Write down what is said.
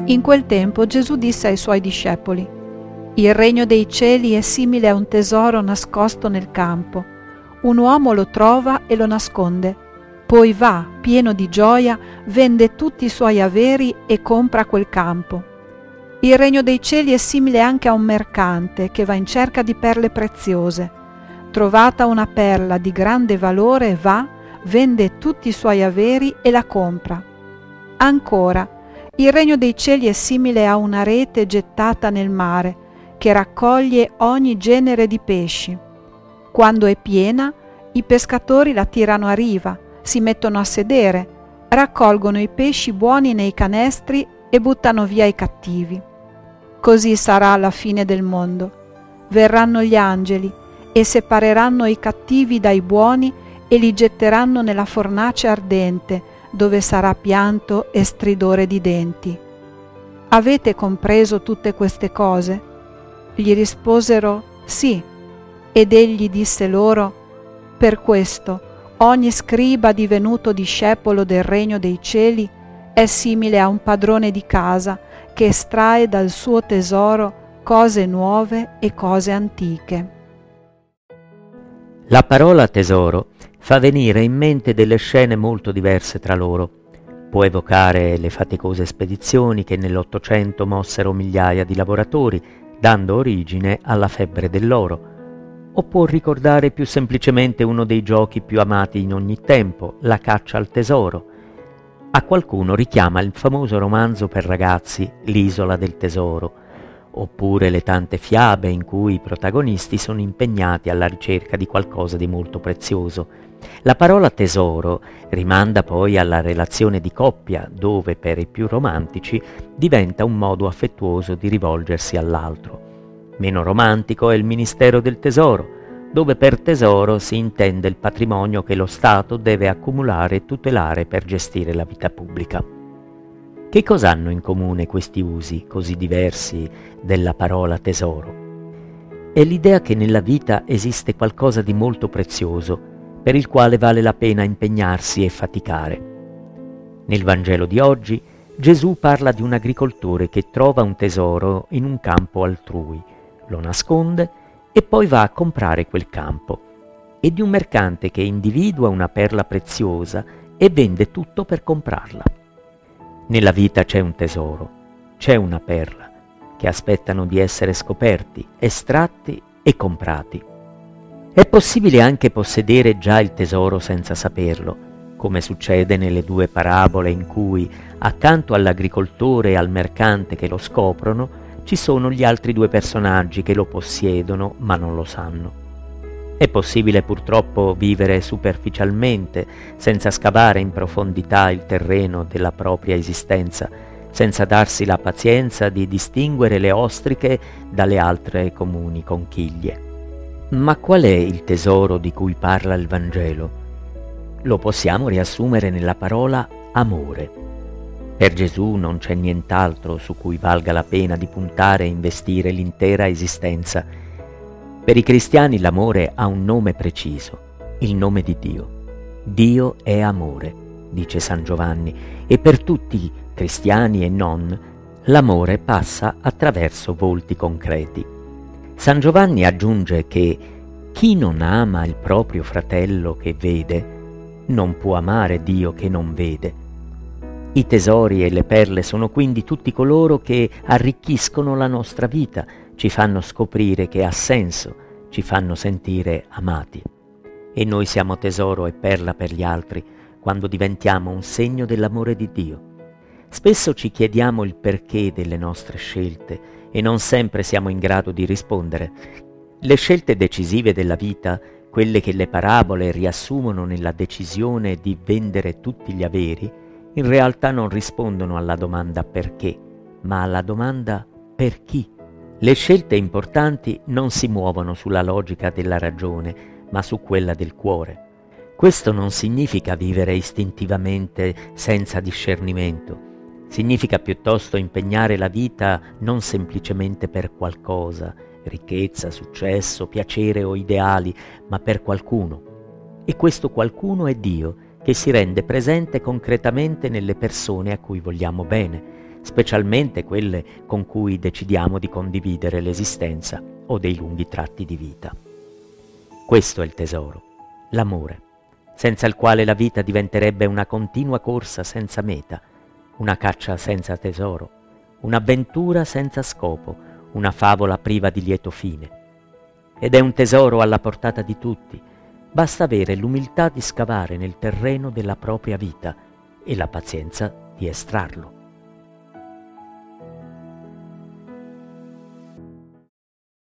In quel tempo Gesù disse ai suoi discepoli: «Il regno dei cieli è simile a un tesoro nascosto nel campo. Un uomo lo trova e lo nasconde. Poi va, pieno di gioia, vende tutti i suoi averi e compra quel campo». Il regno dei cieli è simile anche a un mercante che va in cerca di perle preziose. Trovata una perla di grande valore, va, vende tutti i suoi averi e la compra. Ancora, il regno dei cieli è simile a una rete gettata nel mare, che raccoglie ogni genere di pesci. Quando è piena, i pescatori la tirano a riva, si mettono a sedere, raccolgono i pesci buoni nei canestri e buttano via i cattivi. Così sarà alla fine del mondo. Verranno gli angeli e separeranno i cattivi dai buoni e li getteranno nella fornace ardente, dove sarà pianto e stridore di denti. Avete compreso tutte queste cose? Gli risposero: sì. Ed egli disse loro: per questo ogni scriba divenuto discepolo del regno dei cieli è simile a un padrone di casa che estrae dal suo tesoro cose nuove e cose antiche. La parola tesoro fa venire in mente delle scene molto diverse tra loro. Può evocare le faticose spedizioni che nell'Ottocento mossero migliaia di lavoratori, dando origine alla febbre dell'oro, o può ricordare più semplicemente uno dei giochi più amati in ogni tempo, la caccia al tesoro. A qualcuno richiama il famoso romanzo per ragazzi L'isola del tesoro, oppure le tante fiabe in cui i protagonisti sono impegnati alla ricerca di qualcosa di molto prezioso. La parola tesoro rimanda poi alla relazione di coppia, dove per i più romantici diventa un modo affettuoso di rivolgersi all'altro. Meno romantico è il ministero del tesoro, dove per tesoro si intende il patrimonio che lo Stato deve accumulare e tutelare per gestire la vita pubblica. Che cosa hanno in comune questi usi così diversi della parola tesoro? È l'idea che nella vita esiste qualcosa di molto prezioso, per il quale vale la pena impegnarsi e faticare. Nel Vangelo di oggi Gesù parla di un agricoltore che trova un tesoro in un campo altrui, lo nasconde e poi va a comprare quel campo, e di un mercante che individua una perla preziosa e vende tutto per comprarla. Nella vita c'è un tesoro, c'è una perla, che aspettano di essere scoperti, estratti e comprati. È possibile anche possedere già il tesoro senza saperlo, come succede nelle due parabole in cui, accanto all'agricoltore e al mercante che lo scoprono, ci sono gli altri due personaggi che lo possiedono ma non lo sanno. È possibile purtroppo vivere superficialmente, senza scavare in profondità il terreno della propria esistenza, senza darsi la pazienza di distinguere le ostriche dalle altre comuni conchiglie. Ma qual è il tesoro di cui parla il Vangelo? Lo possiamo riassumere nella parola amore. Per Gesù non c'è nient'altro su cui valga la pena di puntare e investire l'intera esistenza. Per i cristiani l'amore ha un nome preciso, il nome di Dio. Dio è amore, dice San Giovanni, e per tutti, cristiani e non, l'amore passa attraverso volti concreti. San Giovanni aggiunge che chi non ama il proprio fratello che vede, non può amare Dio che non vede. I tesori e le perle sono quindi tutti coloro che arricchiscono la nostra vita, ci fanno scoprire che ha senso, ci fanno sentire amati. E noi siamo tesoro e perla per gli altri quando diventiamo un segno dell'amore di Dio. Spesso ci chiediamo il perché delle nostre scelte e non sempre siamo in grado di rispondere. Le scelte decisive della vita, quelle che le parabole riassumono nella decisione di vendere tutti gli averi, in realtà non rispondono alla domanda perché, ma alla domanda per chi. Le scelte importanti non si muovono sulla logica della ragione, ma su quella del cuore. Questo non significa vivere istintivamente senza discernimento. Significa piuttosto impegnare la vita non semplicemente per qualcosa, ricchezza, successo, piacere o ideali, ma per qualcuno. E questo qualcuno è Dio, che si rende presente concretamente nelle persone a cui vogliamo bene, specialmente quelle con cui decidiamo di condividere l'esistenza o dei lunghi tratti di vita. Questo è il tesoro, l'amore, senza il quale la vita diventerebbe una continua corsa senza meta, una caccia senza tesoro, un'avventura senza scopo, una favola priva di lieto fine. Ed è un tesoro alla portata di tutti, basta avere l'umiltà di scavare nel terreno della propria vita e la pazienza di estrarlo.